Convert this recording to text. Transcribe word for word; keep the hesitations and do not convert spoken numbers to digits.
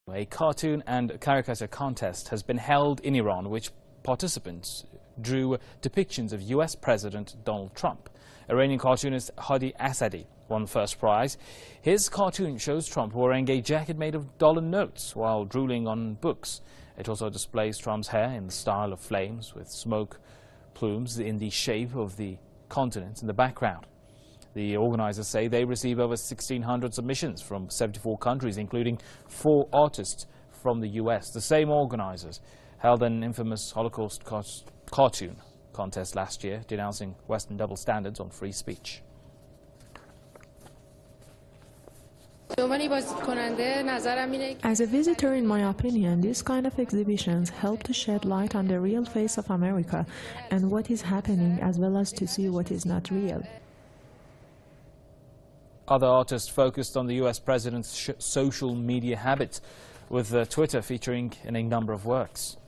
A cartoon and caricature contest has been held in Iran, which participants drew depictions of U S President Donald Trump. Iranian cartoonist Hadi Asadi won the first prize. His cartoon shows Trump wearing a jacket made of dollar notes while drooling on books. It also displays Trump's hair in the style of flames, with smoke plumes in the shape of the continent in the background. The organizers say they received over sixteen hundred submissions from seventy-four countries, including four artists from the U S. The same organizers held an infamous Holocaust cartoon contest last year, denouncing Western double standards on free speech. As a visitor, in my opinion, these kind of exhibitions help to shed light on the real face of America and what is happening, as well as to see what is not real. Other artists focused on the U S president's sh social media habits, with uh, Twitter featuring in a number of works.